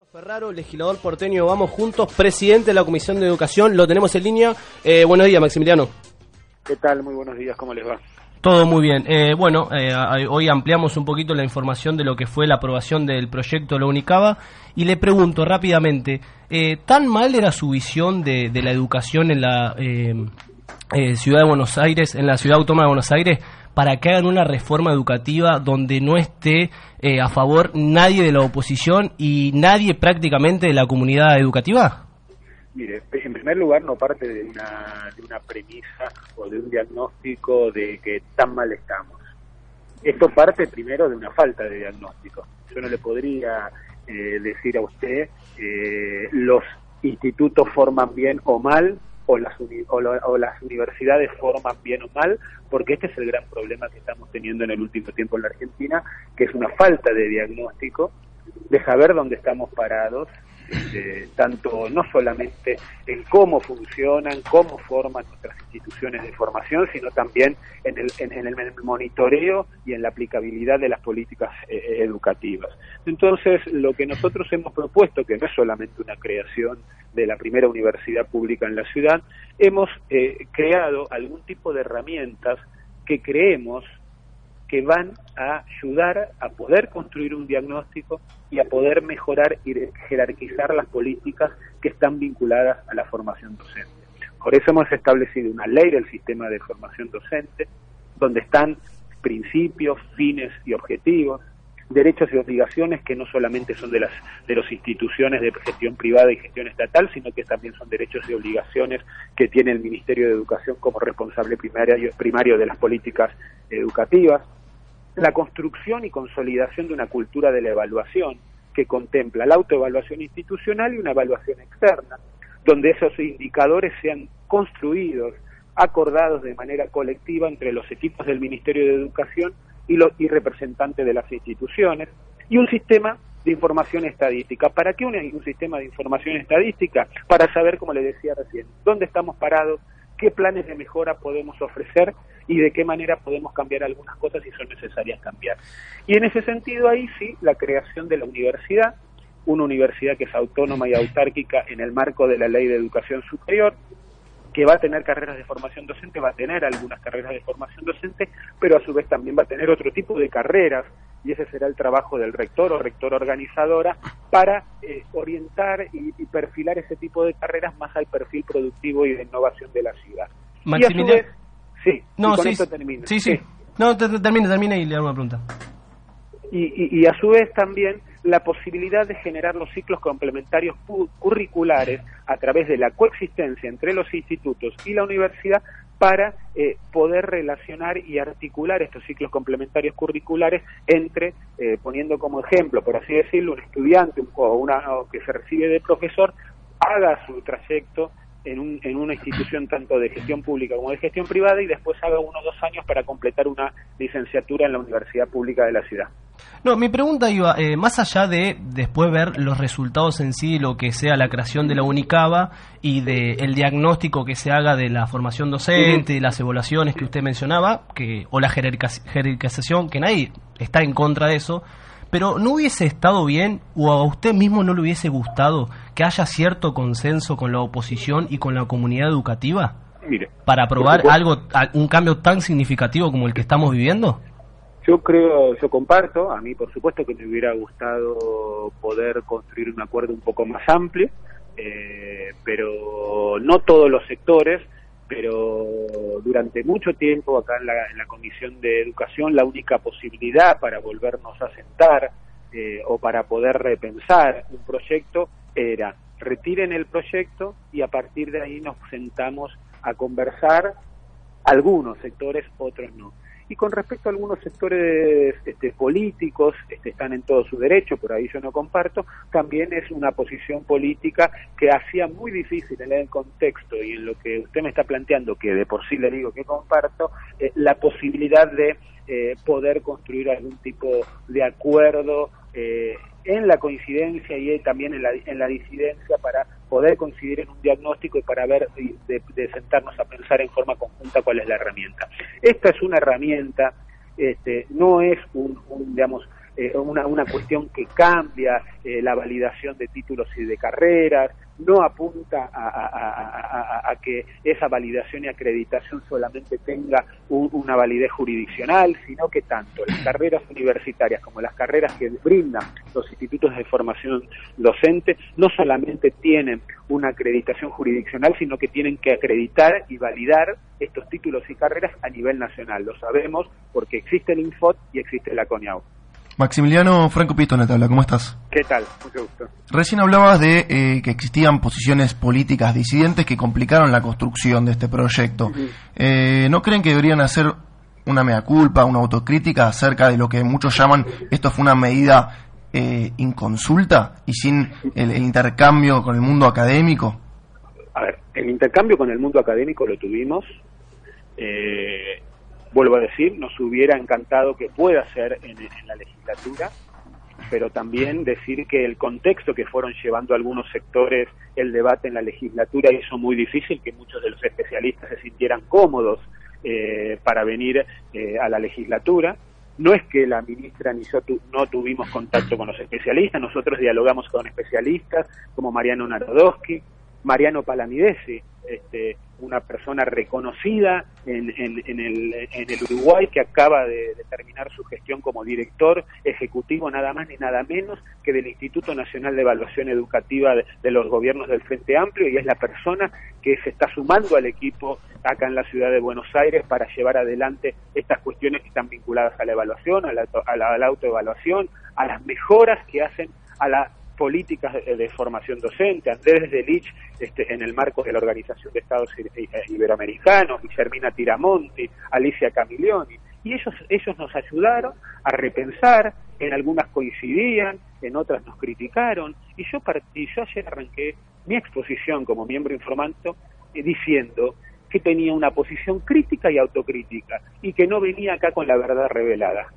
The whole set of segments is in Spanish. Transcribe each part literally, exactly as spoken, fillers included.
Ferraro, legislador porteño, vamos juntos, presidente de la Comisión de Educación, lo tenemos en línea. Eh, buenos días, Maximiliano. ¿Qué tal? Muy buenos días, ¿cómo les va? Todo muy bien. Eh, bueno, eh, hoy ampliamos un poquito la información de lo que fue la aprobación del proyecto de la UNICABA y le pregunto rápidamente, eh, ¿tan mal era su visión de, de la educación en la eh, eh, ciudad de Buenos Aires, en la ciudad autónoma de Buenos Aires, para que hagan una reforma educativa donde no esté eh, a favor nadie de la oposición y nadie prácticamente de la comunidad educativa? Mire, en primer lugar no parte de una, de una premisa o de un diagnóstico de que tan mal estamos. Esto parte primero de una falta de diagnóstico. Yo no le podría eh, decir a usted eh, los institutos forman bien o mal, o las, uni o, lo o las universidades forman bien o mal, porque este es el gran problema que estamos teniendo en el último tiempo en la Argentina, que es una falta de diagnóstico, de saber dónde estamos parados, este, tanto no solamente en cómo funcionan, cómo forman nuestras instituciones de formación, sino también en el, en, en el monitoreo y en la aplicabilidad de las políticas eh, educativas. Entonces, lo que nosotros hemos propuesto, que no es solamente una creación de la primera universidad pública en la ciudad, hemos eh, creado algún tipo de herramientas que creemos que van a ayudar a poder construir un diagnóstico y a poder mejorar y jerarquizar las políticas que están vinculadas a la formación docente. Por eso hemos establecido una ley del sistema de formación docente, donde están principios, fines y objetivos, derechos y obligaciones que no solamente son de las de las instituciones de gestión privada y gestión estatal, sino que también son derechos y obligaciones que tiene el Ministerio de Educación como responsable primario, primario de las políticas educativas. La construcción y consolidación de una cultura de la evaluación que contempla la autoevaluación institucional y una evaluación externa, donde esos indicadores sean construidos, acordados de manera colectiva entre los equipos del Ministerio de Educación y los y representantes de las instituciones, y un sistema de información estadística. ¿Para qué un, un sistema de información estadística? Para saber, como le decía recién, dónde estamos parados, qué planes de mejora podemos ofrecer y de qué manera podemos cambiar algunas cosas si son necesarias cambiar. Y en ese sentido ahí sí, la creación de la universidad, una universidad que es autónoma y autárquica en el marco de la Ley de Educación Superior, que va a tener carreras de formación docente, va a tener algunas carreras de formación docente, pero a su vez también va a tener otro tipo de carreras, y ese será el trabajo del rector o rectora organizadora para eh, orientar y, y perfilar ese tipo de carreras más al perfil productivo y de innovación de la ciudad. Maximiliano. Y a su vez, sí, no, y con sí, esto termino. Sí, sí, sí. No, termine, termine y le hago una pregunta. Y, y, y a su vez también la posibilidad de generar los ciclos complementarios curriculares a través de la coexistencia entre los institutos y la universidad para eh, poder relacionar y articular estos ciclos complementarios curriculares entre, eh, poniendo como ejemplo, por así decirlo, un estudiante o una o que se recibe de profesor, haga su trayecto en, un, en una institución tanto de gestión pública como de gestión privada y después haga uno o dos años para completar una licenciatura en la universidad pública de la ciudad. No, mi pregunta iba, eh, más allá de después ver los resultados en sí, lo que sea la creación de la UNICABA y de el diagnóstico que se haga de la formación docente, de las evaluaciones que usted mencionaba, que o la jerarquización, que nadie está en contra de eso, pero ¿no hubiese estado bien o a usted mismo no le hubiese gustado que haya cierto consenso con la oposición y con la comunidad educativa Mire, para aprobar algo, un cambio tan significativo como el que estamos viviendo? Yo creo, yo comparto, a mí por supuesto que me hubiera gustado poder construir un acuerdo un poco más amplio, eh, pero no todos los sectores, pero durante mucho tiempo acá en la, en la Comisión de Educación la única posibilidad para volvernos a sentar eh, o para poder repensar un proyecto era retiren el proyecto y a partir de ahí nos sentamos a conversar, algunos sectores, otros no. Y con respecto a algunos sectores este, políticos, este, están en todo su derecho, por ahí yo no comparto, también es una posición política que hacía muy difícil en el contexto y en lo que usted me está planteando, que de por sí le digo que comparto, eh, la posibilidad de eh, poder construir algún tipo de acuerdo eh, en la coincidencia y también en la, en la disidencia para poder coincidir en un diagnóstico y para ver, de, de sentarnos a pensar en forma conjunta cuál es la herramienta. Esta es una herramienta, este, no es un, un digamos, eh, una, una cuestión que cambia eh, la validación de títulos y de carreras, no apunta a, a, a, a, a que esa validación y acreditación solamente tenga un, una validez jurisdiccional, sino que tanto las carreras universitarias como las carreras que brindan los institutos de formación docente no solamente tienen una acreditación jurisdiccional, sino que tienen que acreditar y validar estos títulos y carreras a nivel nacional. Lo sabemos porque existe el Infot y existe la CONIAU. Maximiliano Franco Pietto en la tabla, ¿cómo estás? ¿Qué tal? Mucho gusto. Recién hablabas de eh, que existían posiciones políticas disidentes que complicaron la construcción de este proyecto. Uh-huh. eh, ¿No creen que deberían hacer una mea culpa, una autocrítica acerca de lo que muchos llaman esto fue una medida eh, inconsulta y sin el, el intercambio con el mundo académico? A ver, el intercambio con el mundo académico lo tuvimos. Eh, vuelvo a decir, nos hubiera encantado que pueda ser en, en la legislatura, pero también decir que el contexto que fueron llevando algunos sectores el debate en la legislatura hizo muy difícil que muchos de los especialistas se sintieran cómodos eh, para venir eh, a la legislatura. No es que la ministra ni yo tu, no tuvimos contacto con los especialistas, nosotros dialogamos con especialistas como Mariano Narodowski, Mariano Palamidesi, este, una persona reconocida en, en, en, el, en el Uruguay que acaba de, de terminar su gestión como director ejecutivo nada más ni nada menos que del Instituto Nacional de Evaluación Educativa de, de los gobiernos del Frente Amplio, y es la persona que se está sumando al equipo acá en la ciudad de Buenos Aires para llevar adelante estas cuestiones que están vinculadas a la evaluación, a la, a la, a la autoevaluación, a las mejoras que hacen a la políticas de, de formación docente. Andrés Delich, este, en el marco de la Organización de Estados Iberoamericanos, Guillermina Tiramonti, Alicia Camilioni, y ellos ellos nos ayudaron a repensar, en algunas coincidían, en otras nos criticaron, y yo partí, yo ayer arranqué mi exposición como miembro informanto eh, diciendo que tenía una posición crítica y autocrítica, y que no venía acá con la verdad revelada.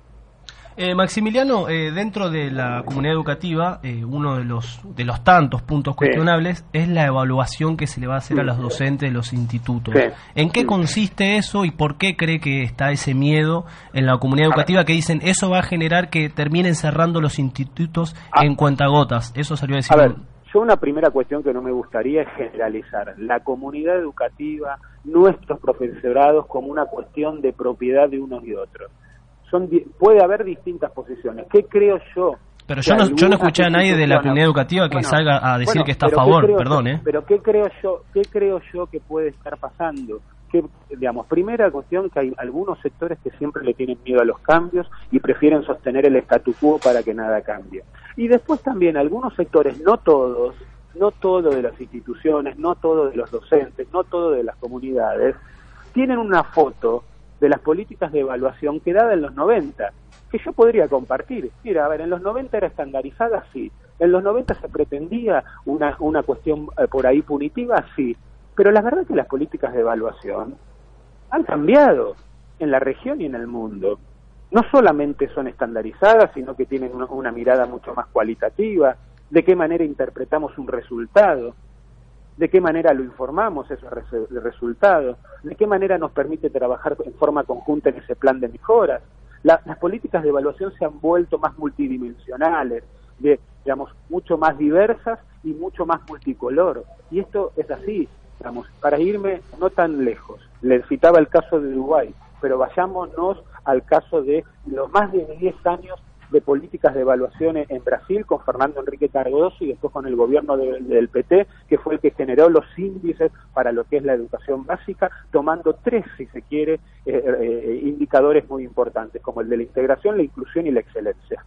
Eh, Maximiliano, eh, dentro de la comunidad educativa, eh, uno de los de los tantos puntos cuestionables sí. es la evaluación que se le va a hacer sí. a los docentes de los institutos. Sí. ¿En qué sí. consiste eso y por qué cree que está ese miedo en la comunidad educativa que dicen eso va a generar que terminen cerrando los institutos ah. en cuentagotas? Eso salió a decir. A ver, yo una primera cuestión que no me gustaría es generalizar la comunidad educativa, nuestros profesorados, como una cuestión de propiedad de unos y otros. Son, puede haber distintas posiciones. ¿Qué creo yo? Pero yo no, yo no escuché a nadie de la comunidad educativa que bueno, salga a decir bueno, que está a favor, perdón, yo, ¿eh? Pero ¿qué creo yo qué creo yo que puede estar pasando? Que, digamos, primera cuestión, que hay algunos sectores que siempre le tienen miedo a los cambios y prefieren sostener el statu quo para que nada cambie. Y después también algunos sectores, no todos, no todo de las instituciones, no todo de los docentes, no todo de las comunidades, tienen una foto de las políticas de evaluación que dada en los noventa, que yo podría compartir. Mira, a ver, en los noventa era estandarizada, sí. En los noventa se pretendía una, una cuestión eh, por ahí punitiva, sí. Pero la verdad es que las políticas de evaluación han cambiado en la región y en el mundo. No solamente son estandarizadas, sino que tienen una, una mirada mucho más cualitativa, de qué manera interpretamos un resultado, de qué manera lo informamos esos res- resultados, de qué manera nos permite trabajar en forma conjunta en ese plan de mejoras. La, las políticas de evaluación se han vuelto más multidimensionales, de, digamos, mucho más diversas y mucho más multicolor. Y esto es así, digamos, para irme no tan lejos. Les citaba el caso de Uruguay, pero vayámonos al caso de los más de diez años de políticas de evaluación en Brasil con Fernando Henrique Cardoso y después con el gobierno de, del P T, que fue el que generó los índices para lo que es la educación básica, tomando tres, si se quiere, eh, eh, indicadores muy importantes, como el de la integración, la inclusión y la excelencia.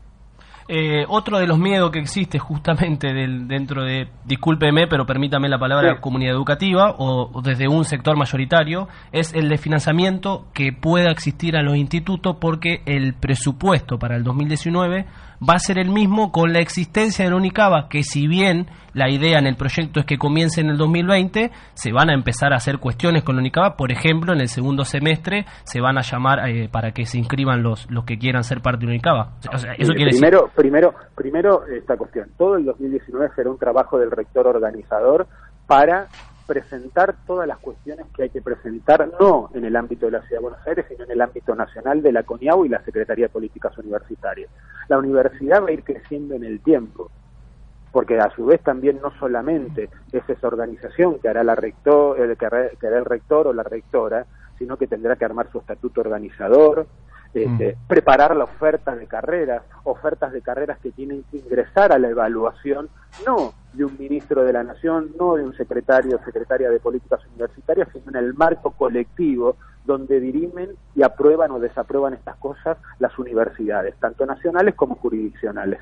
Eh, otro de los miedos que existe justamente del, dentro de, discúlpeme, pero permítame la palabra sí. comunidad educativa o, o desde un sector mayoritario, es el de financiamiento que pueda existir a los institutos, porque el presupuesto para el dos mil diecinueve va a ser el mismo con la existencia de la UNICABA, que si bien la idea en el proyecto es que comience en el dos mil veinte, se van a empezar a hacer cuestiones con la UNICABA. Por ejemplo, en el segundo semestre se van a llamar eh, para que se inscriban los los que quieran ser parte de la UNICABA. O sea, eso sí, quiere primero, decir... primero, primero esta cuestión. Todo el dos mil diecinueve será un trabajo del rector organizador para presentar todas las cuestiones que hay que presentar, no en el ámbito de la Ciudad de Buenos Aires, sino en el ámbito nacional de la CONIAU y la Secretaría de Políticas Universitarias. La universidad va a ir creciendo en el tiempo, porque a su vez también no solamente es esa organización que hará, la rector, el que hará, que hará el rector o la rectora, sino que tendrá que armar su estatuto organizador, Este, mm. preparar la oferta de carreras, ofertas de carreras que tienen que ingresar a la evaluación, no de un ministro de la Nación, no de un secretario o secretaria de Políticas Universitarias, sino en el marco colectivo donde dirimen y aprueban o desaprueban estas cosas las universidades, tanto nacionales como jurisdiccionales.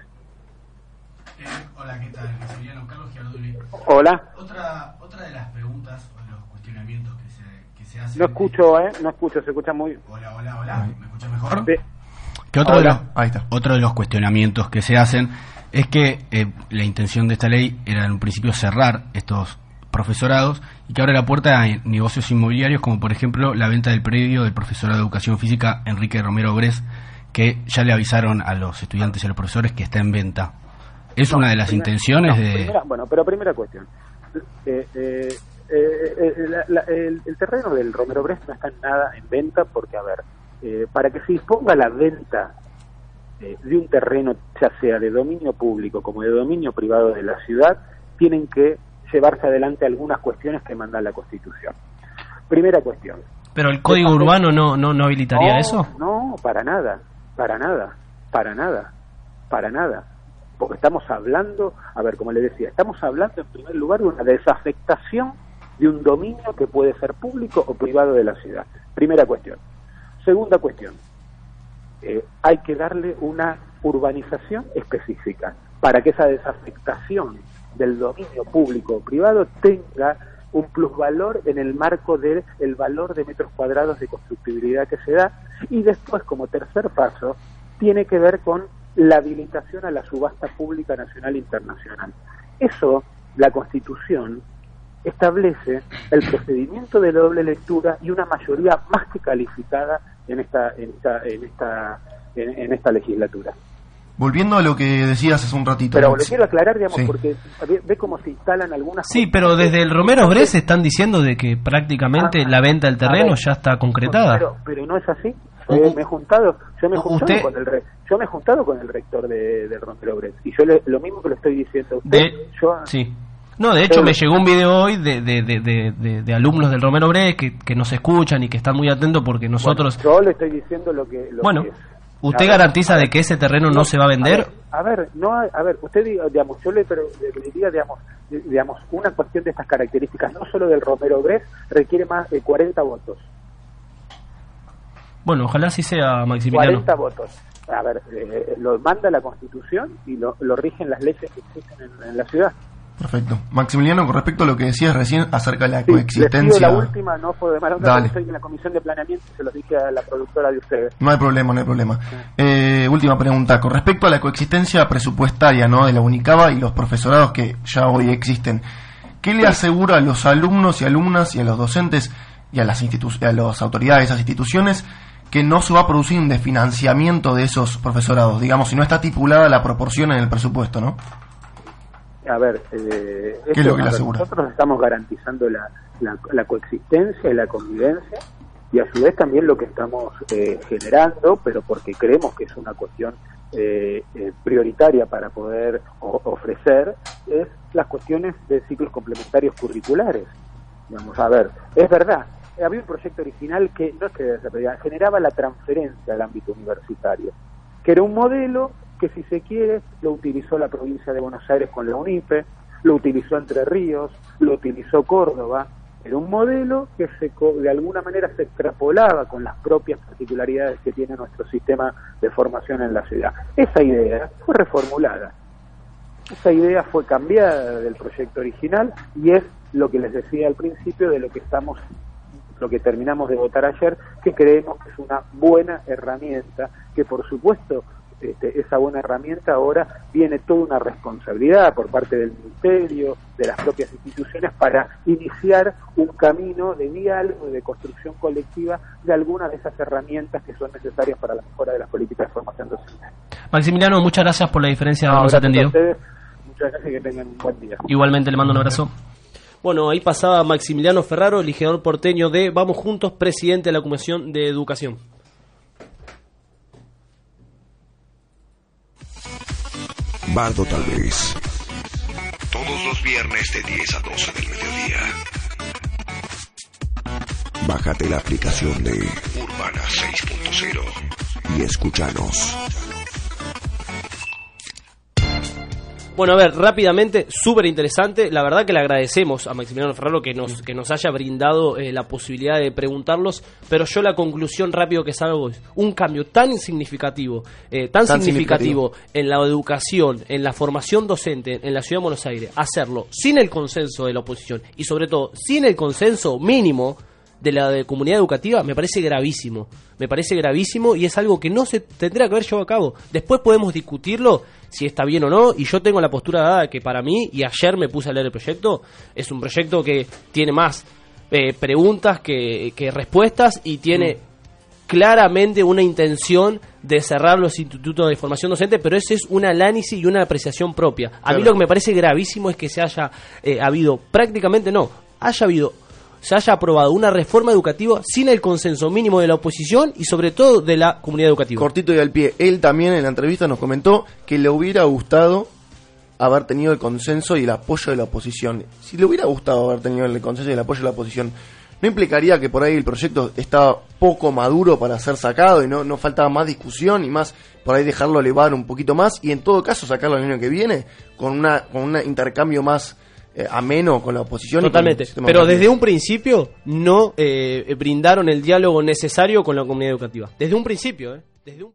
Eh, hola, ¿qué tal? Maximiliano, Carlos Giarduli. Hola. Otra, otra de las preguntas o los cuestionamientos que se, que se hacen... No escucho, ¿eh? No escucho, se escucha muy... Hola, hola, hola. ¿Me escuchas mejor? Sí. ¿Qué otro, de los, Ahí está. otro de los cuestionamientos que se hacen es que eh, la intención de esta ley era en un principio cerrar estos profesorados y que abre la puerta a negocios inmobiliarios como por ejemplo la venta del predio del profesorado de Educación Física Enrique Romero Bres, que ya le avisaron a los estudiantes y a los profesores que está en venta. ¿Es no, una de las primera, intenciones no, de...? Primera, bueno, pero primera cuestión. Eh, eh, eh, eh, la, la, el, el terreno del Romero Bres no está en nada en venta porque, a ver, eh, para que se disponga la venta eh, de un terreno, ya sea de dominio público como de dominio privado de la ciudad, tienen que llevarse adelante algunas cuestiones que manda la Constitución. Primera cuestión. ¿Pero el Código Urbano no, no, no habilitaría no, eso? No, para nada, para nada, para nada, para nada. Porque estamos hablando, a ver, como le decía, estamos hablando en primer lugar de una desafectación de un dominio que puede ser público o privado de la ciudad. Primera cuestión. Segunda cuestión, eh, hay que darle una urbanización específica para que esa desafectación del dominio público o privado tenga un plusvalor en el marco del el valor de metros cuadrados de constructibilidad que se da, y después, como tercer paso, tiene que ver con la habilitación a la subasta pública nacional e internacional. Eso, la Constitución establece el procedimiento de la doble lectura y una mayoría más que calificada en esta en esta en esta en, en esta legislatura. Volviendo a lo que decías hace un ratito. Pero Max. le quiero aclarar, digamos, Sí. porque ve, ve cómo se instalan algunas Sí, cosas. pero desde el Romero Bres están diciendo de que prácticamente Ah, la venta del terreno ver, ya está concretada. Pero, pero no es así. Uh, Eh, me he juntado, yo me he juntado usted- con el re, yo me he juntado con el rector de, del Romero Bres y yo le, lo mismo que le estoy diciendo a usted. De, yo, sí. No, de hecho Eh, me llegó un video hoy de, de, de, de, de- de alumnos del Romero Bres que, que nos escuchan y que están muy atentos porque nosotros... Bueno, yo le estoy diciendo lo que. Lo Bueno, que es. ¿usted A ver, garantiza de que ese terreno no se va a vender? A ver, a ver, no, hay- a ver, usted diga, digamos, yo le, pero, le diría, digamos, di- digamos, una cuestión de estas características, no solo del Romero Bres, requiere más de cuarenta votos. Bueno, ojalá así sea, Maximiliano. cuarenta votos. A ver, eh, lo manda la Constitución y lo, lo rigen las leyes que existen en, en la ciudad. Perfecto. Maximiliano, con respecto a lo que decías recién acerca de la Sí, les coexistencia... pido la última, no fue de mala onda, Dale. porque estoy en la comisión de planeamiento y se lo dije a la productora de ustedes. No hay problema, no hay problema. Eh, última pregunta. Con respecto a la coexistencia presupuestaria, ¿no?, de la UNICABA y los profesorados que ya hoy existen, ¿qué le asegura a los alumnos y alumnas y a los docentes y a las, institu- a las autoridades de esas instituciones que no se va a producir un desfinanciamiento de esos profesorados? Digamos, si no está estipulada la proporción en el presupuesto, ¿no? A ver, eh, ¿Qué es lo que a le ver, asegura? nosotros estamos garantizando la, la, la coexistencia y la convivencia, y a su vez también lo que estamos eh, generando, pero porque creemos que es una cuestión eh, eh, prioritaria para poder o- ofrecer, es las cuestiones de ciclos complementarios curriculares. Vamos a ver, es verdad, había un proyecto original que no es que generaba la transferencia al ámbito universitario, que era un modelo que, si se quiere, lo utilizó la provincia de Buenos Aires con la UNIPE, lo utilizó Entre Ríos, lo utilizó Córdoba. Era un modelo que se, de alguna manera se extrapolaba con las propias particularidades que tiene nuestro sistema de formación en la ciudad. Esa idea fue reformulada, esa idea fue cambiada del proyecto original y es lo que les decía al principio de lo que estamos, lo que terminamos de votar ayer, que creemos que es una buena herramienta, que por supuesto Este, esa buena herramienta ahora viene toda una responsabilidad por parte del Ministerio, de las propias instituciones, para iniciar un camino de diálogo y de construcción colectiva de algunas de esas herramientas que son necesarias para la mejora de las políticas de formación docente. Maximiliano, muchas gracias por la diferencia de No, habernos gracias atendido. a ustedes, muchas gracias y que tengan un buen día. Igualmente le mando un abrazo. Bueno, ahí pasaba Maximiliano Ferraro, legislador porteño de Vamos Juntos, presidente de la Comisión de Educación. Bardo tal vez. Todos los viernes de diez a doce del mediodía. Bájate la aplicación de Urbana seis punto cero y escúchanos. Bueno, a ver, rápidamente, súper interesante. La verdad que le agradecemos a Maximiliano Ferraro que nos, que nos haya brindado eh, la posibilidad de preguntarlos, pero yo la conclusión rápido que salgo es un cambio tan significativo, eh, tan, tan significativo, significativo en la educación, en la formación docente en la Ciudad de Buenos Aires, hacerlo sin el consenso de la oposición y sobre todo sin el consenso mínimo de la de comunidad educativa, me parece gravísimo. Me parece gravísimo y es algo que no se tendría que haber llevado a cabo. Después podemos discutirlo si está bien o no, y yo tengo la postura dada que para mí, y ayer me puse a leer el proyecto, es un proyecto que tiene más eh, preguntas que, que respuestas y tiene mm. claramente una intención de cerrar los institutos de formación docente, pero ese es un análisis y una apreciación propia. A claro. mí lo que me parece gravísimo es que se haya eh, habido, prácticamente no, haya habido se haya aprobado una reforma educativa sin el consenso mínimo de la oposición y sobre todo de la comunidad educativa. Cortito y al pie, él también en la entrevista nos comentó que le hubiera gustado haber tenido el consenso y el apoyo de la oposición. Si le hubiera gustado haber tenido el consenso y el apoyo de la oposición, ¿no implicaría que por ahí el proyecto estaba poco maduro para ser sacado y no, no faltaba más discusión y más por ahí dejarlo elevar un poquito más y en todo caso sacarlo el año que viene con una con un intercambio más Eh, ameno con la oposición? Totalmente, pero desde un principio no eh, brindaron el diálogo necesario con la comunidad educativa. Desde un principio, ¿eh? Desde un